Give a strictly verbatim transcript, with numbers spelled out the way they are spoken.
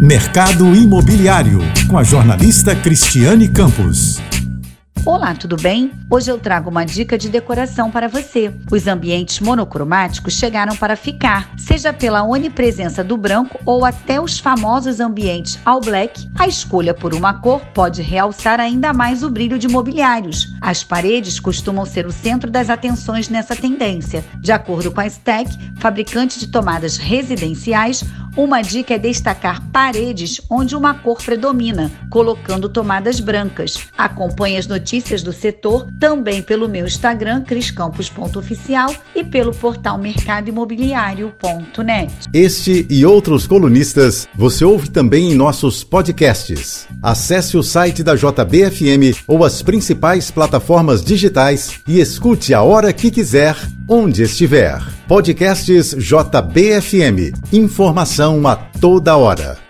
Mercado Imobiliário, com a jornalista Cristiane Campos. Olá, tudo bem? Hoje eu trago uma dica de decoração para você. Os ambientes monocromáticos chegaram para ficar, seja pela onipresença do branco ou até os famosos ambientes all black. A escolha por uma cor pode realçar ainda mais o brilho de mobiliários. As paredes costumam ser o centro das atenções nessa tendência. De acordo com a Stack, fabricante de tomadas residenciais, uma dica é destacar paredes onde uma cor predomina, colocando tomadas brancas. Acompanhe as notícias do setor também pelo meu Instagram, cris campos ponto oficial, e pelo portal mercado imobiliário ponto net. Este e outros colunistas você ouve também em nossos podcasts. Acesse o site da J B F M ou as principais plataformas digitais e escute a hora que quiser, onde estiver. Podcasts J B F M. Informação a toda hora.